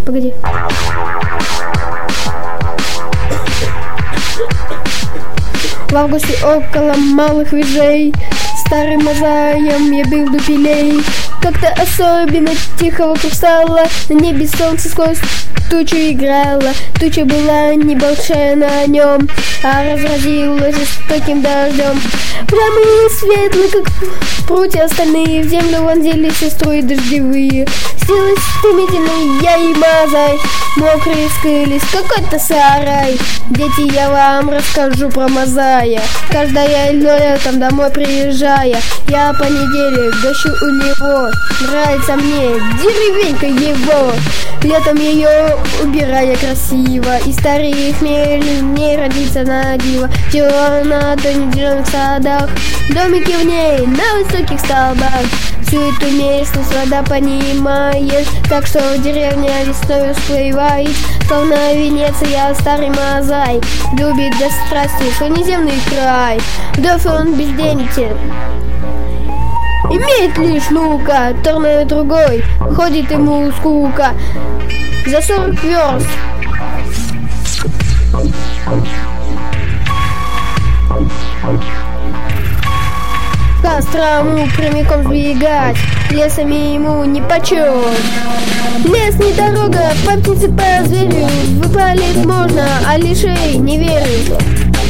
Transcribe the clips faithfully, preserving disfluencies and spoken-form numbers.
Погоди. В августе около малых вежей старым мозаем я бил дупелей. Как-то особенно тихо вокруг стало, на небе солнце сквозь тучу играло. Туча была небольшая на нем, а разразилась жестоким дождем. Прямые светлые, как прутья остальные, в землю вонзились струи дождевые. Стелась стремительно я и Мазай, мокрые скрылись в какой-то сарай. Дети, я вам расскажу про Мазая. Каждое летом домой приезжая, я по неделе гощу у него. Нравится мне деревенька его. Летом ее убирая красиво, и старый хмель в ней родится на диво. Чего надо в зеленых садах, домики в ней на высоких столбах. Всю эту местность вода понимает, так что деревня весной всплывает. Словно Венеция, старый Мазай любит до страсти свой неземный край. Вдовь он бездельничает, имеет лишь лука, торной другой, ходит ему скука. За сорок верст Кострому прямиком сбегать, лесами ему нипочем. Лес не дорога, по птице, по зверю, выпалить можно, а лишей не верю.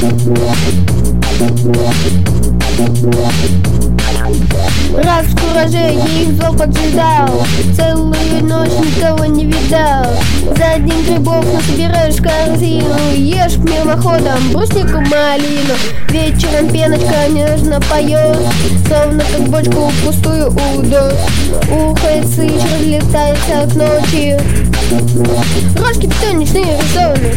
Раз в кураже я их зол поджидал, целую ночь никого не видал. За один грибов насобираешь корзину, ешь мимоходом бруснику малину. Вечером пеночка нежно поет, словно как бочку пустую удос. Ухает сыч, разлетается к ночи, рожки пятничные рисованы.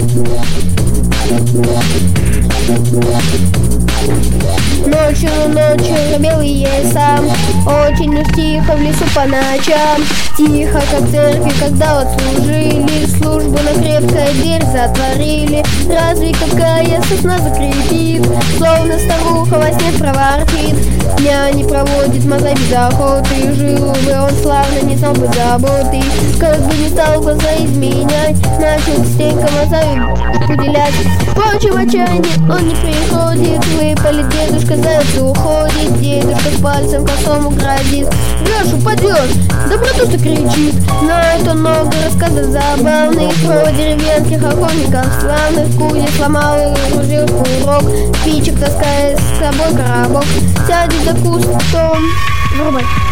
Ночью, ночью белый сам, очень уж тихо в лесу по ночам. Тихо, как в церкви, когда отслужили службу, на крепкая дверь затворили. Разве какая сосна закрепит, словно старуха во сне проворчит. Дня не проводит Мазай без охоты, жил бы он славно, не знал бы заботы. Как бы не стал глаза изменять, начал стенька Мазаю уделять. Впрочем, отчаяние он не приходит, выпалит дедушка, заяц уходит. Дедушка с пальцем косому грозит, врешь, упадешь, доброту что кричит. Знает он много рассказов забавных про деревенских охотников славных. Кузнец сломал ружье урок, спичек таскает с собой коробок. Сядет за кустом, врубай.